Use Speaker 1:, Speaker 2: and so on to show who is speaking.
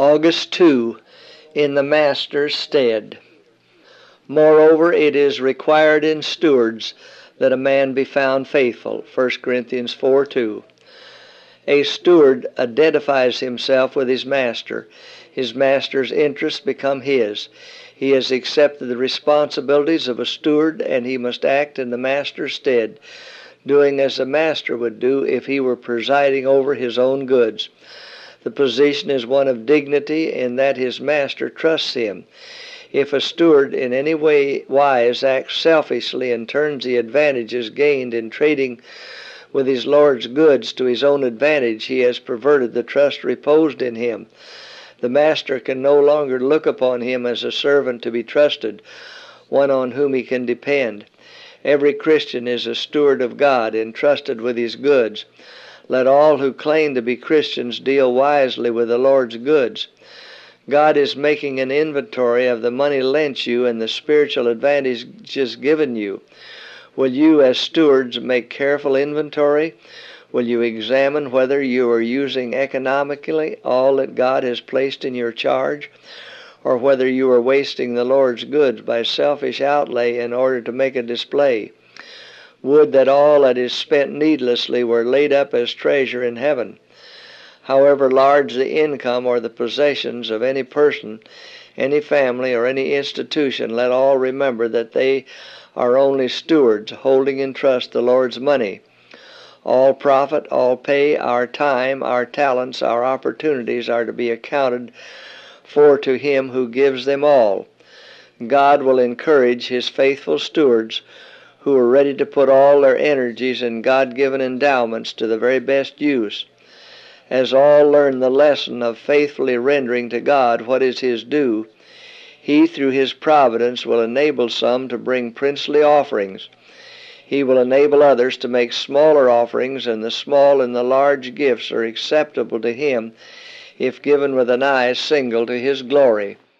Speaker 1: August 2. In the Master's stead. Moreover, it is required in stewards that a man be found faithful. 1 Corinthians 4:2. A steward identifies himself with his master. His master's interests become his. He has accepted the responsibilities of a steward, and he must act in the master's stead, doing as the master would do if he were presiding over his own goods. The position is one of dignity in that his master trusts him. If a steward in any wise acts selfishly and turns the advantages gained in trading with his Lord's goods to his own advantage, he has perverted the trust reposed in him. The master can no longer look upon him as a servant to be trusted, one on whom he can depend. Every Christian is a steward of God, entrusted with his goods. Let all who claim to be Christians deal wisely with the Lord's goods. God is making an inventory of the money lent you and the spiritual advantages given you. Will you, as stewards, make careful inventory? Will you examine whether you are using economically all that God has placed in your charge, or whether you are wasting the Lord's goods by selfish outlay in order to make a display? Would that all that is spent needlessly were laid up as treasure in heaven. However large the income or the possessions of any person, any family, or any institution, let all remember that they are only stewards, holding in trust the Lord's money. All profit, all pay, our time, our talents, our opportunities are to be accounted for to Him who gives them all. God will encourage His faithful stewards who are ready to put all their energies and God-given endowments to the very best use. As all learn the lesson of faithfully rendering to God what is His due, He, through His providence, will enable some to bring princely offerings. He will enable others to make smaller offerings, and the small and the large gifts are acceptable to Him if given with an eye single to His glory.